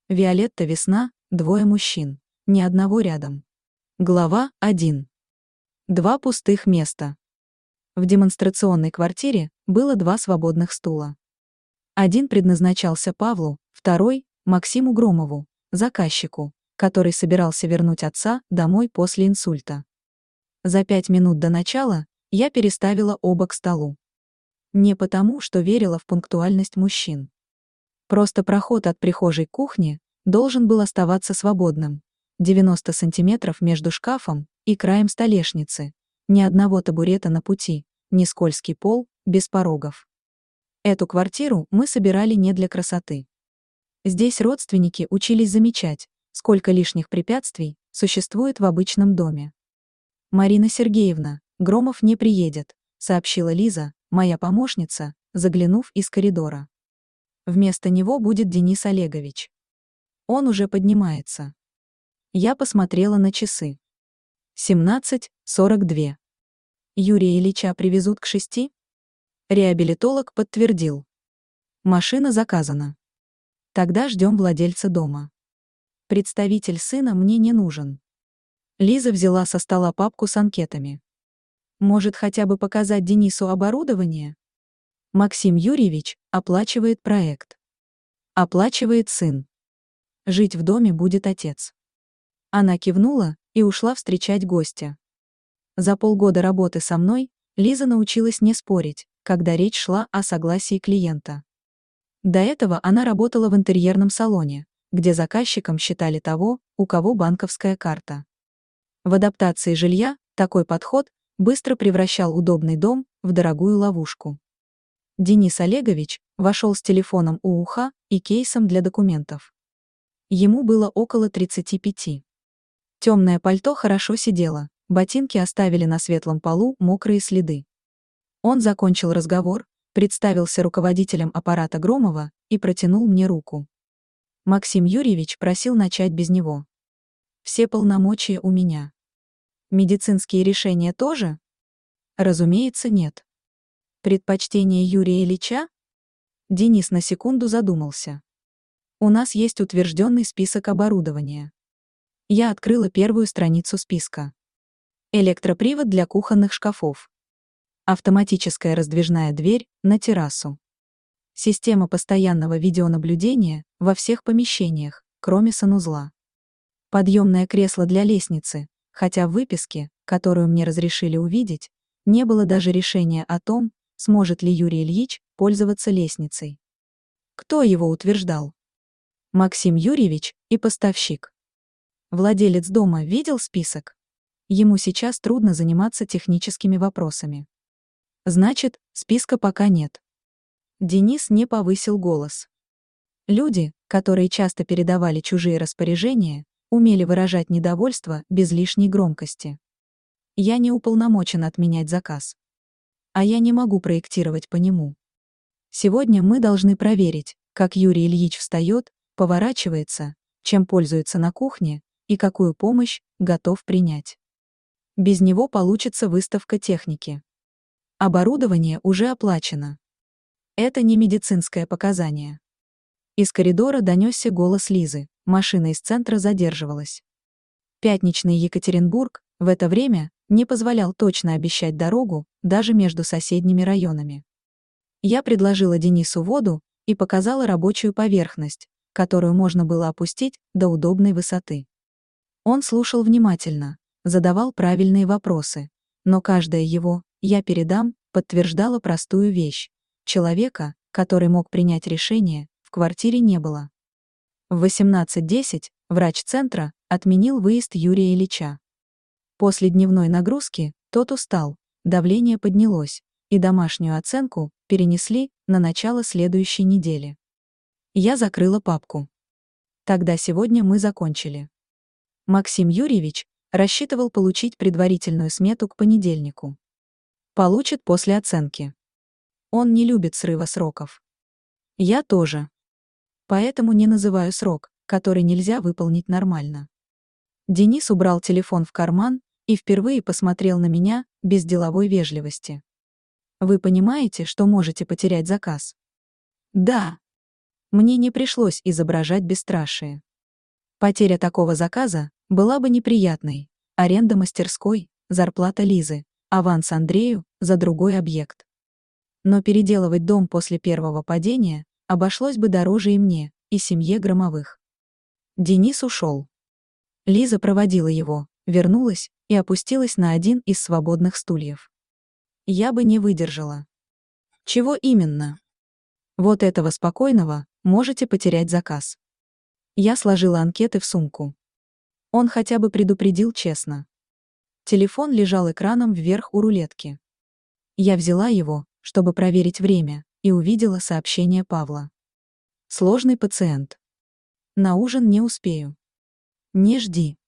Виолетта, весна, двое мужчин. Ни одного рядом. Глава 1. Два пустых места. В демонстрационной квартире было два свободных стула. Один предназначался Павлу, второй — Максиму Громову, заказчику, который собирался вернуть отца домой после инсульта. За 5 минут до начала я переставила оба к столу. Не потому, что верила в пунктуальность мужчин. Просто проход от прихожей к кухне должен был оставаться свободным. 90 сантиметров между шкафом и краем столешницы. Ни одного табурета на пути, ни скользкий пол, без порогов. Эту квартиру мы собирали не для красоты. Здесь родственники учились замечать, сколько лишних препятствий существует в обычном доме. «Марина Сергеевна, Громов не приедет», — сообщила Лиза, моя помощница, заглянув из коридора. Вместо него будет Денис Олегович. Он уже поднимается. Я посмотрела на часы. 17:42. Юрия Ильича привезут к 6? Реабилитолог подтвердил. Машина заказана. Тогда ждем владельца дома. Представитель сына мне не нужен. Лиза взяла со стола папку с анкетами. Может, хотя бы показать Денису оборудование? Максим Юрьевич оплачивает проект. Оплачивает сын. Жить в доме будет отец. Она кивнула и ушла встречать гостя. За полгода работы со мной Лиза научилась не спорить, когда речь шла о согласии клиента. До этого она работала в интерьерном салоне, где заказчиком считали того, у кого банковская карта. В адаптации жилья такой подход быстро превращал удобный дом в дорогую ловушку. Денис Олегович вошел с телефоном у уха и кейсом для документов. Ему было около 35. Темное пальто хорошо сидело, ботинки оставили на светлом полу мокрые следы. Он закончил разговор, представился руководителем аппарата Громова и протянул мне руку. Максим Юрьевич просил начать без него. Все полномочия у меня. Медицинские решения тоже? Разумеется, нет. Предпочтение Юрия Ильича? Денис на секунду задумался. У нас есть утвержденный список оборудования. Я открыла первую страницу списка. Электропривод для кухонных шкафов. Автоматическая раздвижная дверь на террасу. Система постоянного видеонаблюдения во всех помещениях, кроме санузла. Подъемное кресло для лестницы, хотя в выписке, которую мне разрешили увидеть, не было даже решения о том, сможет ли Юрий Ильич пользоваться лестницей. Кто его утверждал? Максим Юрьевич и поставщик. Владелец дома видел список? Ему сейчас трудно заниматься техническими вопросами. Значит, списка пока нет. Денис не повысил голос. Люди, которые часто передавали чужие распоряжения, умели выражать недовольство без лишней громкости. Я не уполномочен отменять заказ. А я не могу проектировать по нему. Сегодня мы должны проверить, как Юрий Ильич встает, поворачивается, чем пользуется на кухне и какую помощь готов принять. Без него получится выставка техники. Оборудование уже оплачено. Это не медицинское показание. Из коридора донесся голос Лизы, машина из центра задерживалась. Пятничный Екатеринбург в это время не позволял точно обещать дорогу даже между соседними районами. Я предложила Денису воду и показала рабочую поверхность, которую можно было опустить до удобной высоты. Он слушал внимательно, задавал правильные вопросы, но каждое его «я передам» подтверждало простую вещь. Человека, который мог принять решение, в квартире не было. В 18:10 врач центра отменил выезд Юрия Ильича. После дневной нагрузки тот устал, давление поднялось, и домашнюю оценку перенесли на начало следующей недели. Я закрыла папку. Тогда сегодня мы закончили. Максим Юрьевич рассчитывал получить предварительную смету к понедельнику. Получит после оценки. Он не любит срыва сроков. Я тоже. Поэтому не называю срок, который нельзя выполнить нормально. Денис убрал телефон в карман и впервые посмотрел на меня без деловой вежливости. Вы понимаете, что можете потерять заказ? Да. Мне не пришлось изображать бесстрашие. Потеря такого заказа была бы неприятной. Аренда мастерской, зарплата Лизы, аванс Андрею за другой объект. Но переделывать дом после первого падения обошлось бы дороже и мне, и семье Громовых. Денис ушел. Лиза проводила его, вернулась и опустилась на один из свободных стульев. Я бы не выдержала. Чего именно? Вот этого спокойного можете потерять заказ. Я сложила анкеты в сумку. Он хотя бы предупредил честно. Телефон лежал экраном вверх у рулетки. Я взяла его, чтобы проверить время, и увидела сообщение Павла. Сложный пациент. На ужин не успею. Не жди.